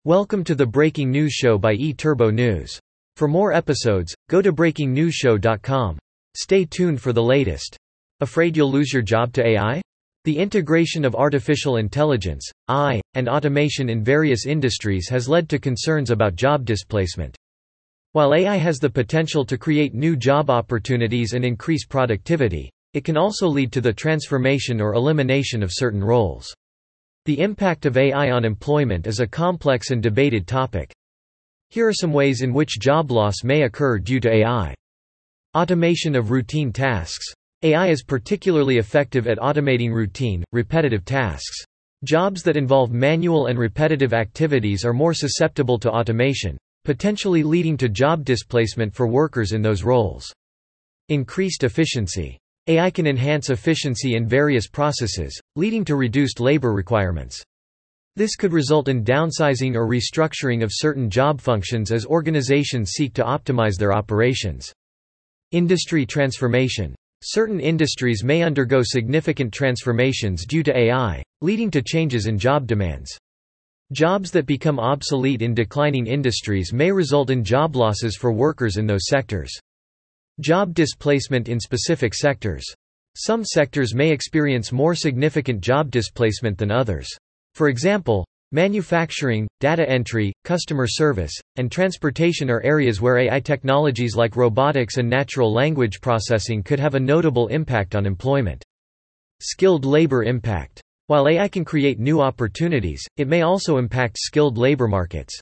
Welcome to the Breaking News Show by eTurbo News. For more episodes, go to breakingnewsshow.com. Stay tuned for the latest. Afraid you'll lose your job to AI? The integration of artificial intelligence, AI, and automation in various industries has led to concerns about job displacement. While AI has the potential to create new job opportunities and increase productivity, it can also lead to the transformation or elimination of certain roles. The impact of AI on employment is a complex and debated topic. Here are some ways in which job loss may occur due to AI. Automation of routine tasks. AI is particularly effective at automating routine, repetitive tasks. Jobs that involve manual and repetitive activities are more susceptible to automation, potentially leading to job displacement for workers in those roles. Increased efficiency. AI can enhance efficiency in various processes, leading to reduced labor requirements. This could result in downsizing or restructuring of certain job functions as organizations seek to optimize their operations. Industry transformation. Certain industries may undergo significant transformations due to AI, leading to changes in job demands. Jobs that become obsolete in declining industries may result in job losses for workers in those sectors. Job displacement in specific sectors. Some sectors may experience more significant job displacement than others. For example, manufacturing, data entry, customer service, and transportation are areas where AI technologies like robotics and natural language processing could have a notable impact on employment. Skilled labor impact. While AI can create new opportunities, it may also impact skilled labor markets.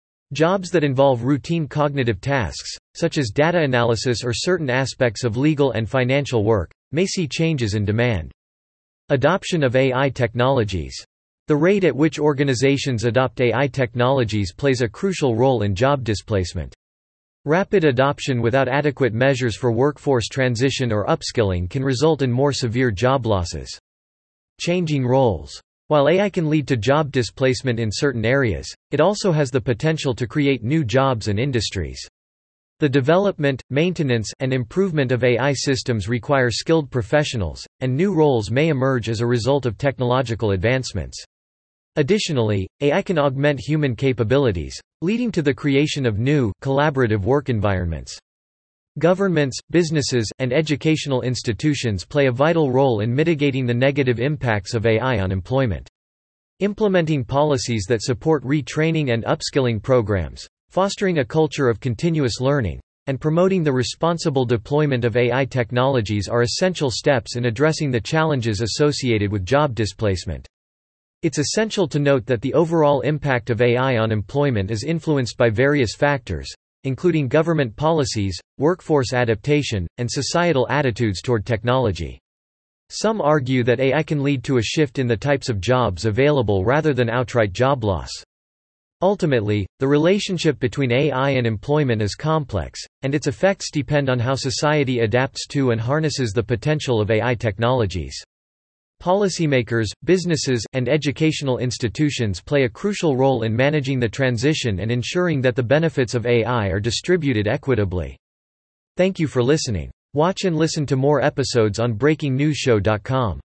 Jobs that involve routine cognitive tasks, such as data analysis or certain aspects of legal and financial work, may see changes in demand. Adoption of AI technologies. The rate at which organizations adopt AI technologies plays a crucial role in job displacement. Rapid adoption without adequate measures for workforce transition or upskilling can result in more severe job losses. Changing roles. While AI can lead to job displacement in certain areas, it also has the potential to create new jobs and industries. The development, maintenance, and improvement of AI systems require skilled professionals, and new roles may emerge as a result of technological advancements. Additionally, AI can augment human capabilities, leading to the creation of new, collaborative work environments. Governments, businesses, and educational institutions play a vital role in mitigating the negative impacts of AI on employment. Implementing policies that support retraining and upskilling programs, fostering a culture of continuous learning, and promoting the responsible deployment of AI technologies are essential steps in addressing the challenges associated with job displacement. It's essential to note that the overall impact of AI on employment is influenced by various factors, including government policies, workforce adaptation, and societal attitudes toward technology. Some argue that AI can lead to a shift in the types of jobs available rather than outright job loss. Ultimately, the relationship between AI and employment is complex, and its effects depend on how society adapts to and harnesses the potential of AI technologies. Policymakers, businesses, and educational institutions play a crucial role in managing the transition and ensuring that the benefits of AI are distributed equitably. Thank you for listening. Watch and listen to more episodes on breakingnewsshow.com.